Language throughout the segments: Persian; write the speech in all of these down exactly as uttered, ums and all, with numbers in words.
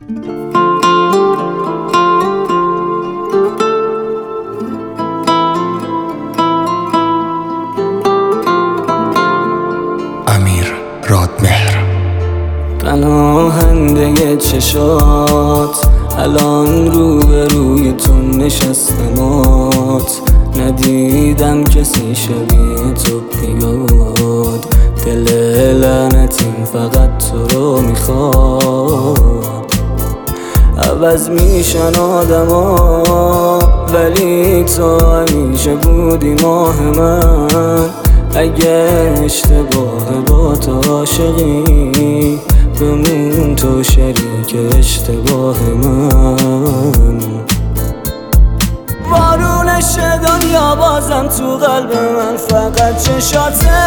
امیر رادمهر. پناهنده چشات الان رو به روی تو نشستمات، ندیدم کسی شبیه تو بیاد، دل لعنتیم فقط تو رو میخواد. عوض میشن آدما ولی تو همیشه بودی ماه من، اگه اشتباه با تو عاشقی بمون تو شریک اشتباه من. بارونش دنیا بازم تو قلب من فقط چشاته،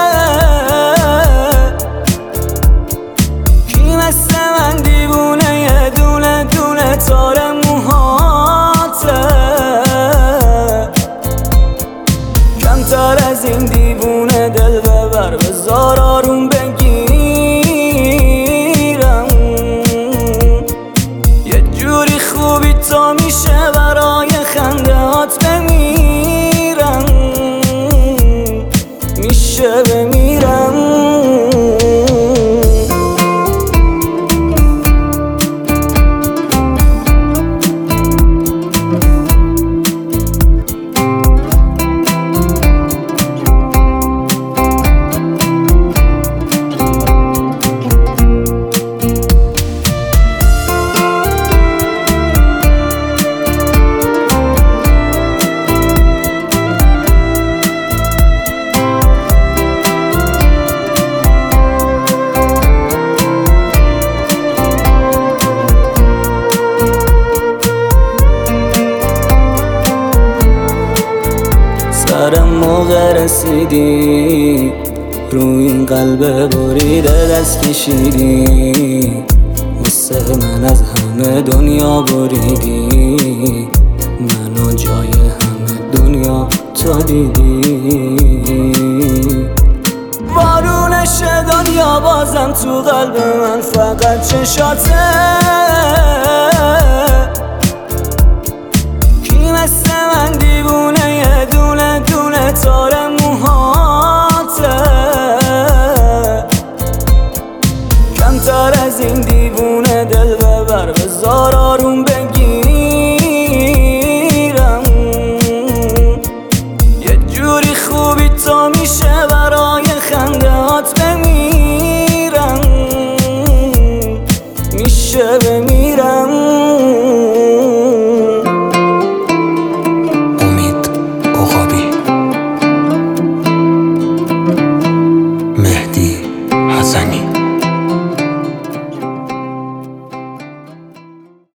کی مثل من دیوونه یه دونه دونه تار موهاته، کمتر از این دیوونه دل ببر بذار آروم بگیرم، یه جوری خوبی تو میشه برای خنده هات بمیرم، میشه بمیرم. سرم موقع رسیدی روی این قلب بریده دست کشیدی، واسه من از همه دنیا بریدی، منو جای همه دنیا تو دیدی. بارونش دنیا بازم تو قلب من فقط چشاته، کی مثل من دیوونه یه دونه دونه تار موهاته، کمتر از این دیوونه دل ببر بذار آروم بگیرم، یه جوری خوبی تو میشه برای خنده هات بمیرم، میشه بمیرم.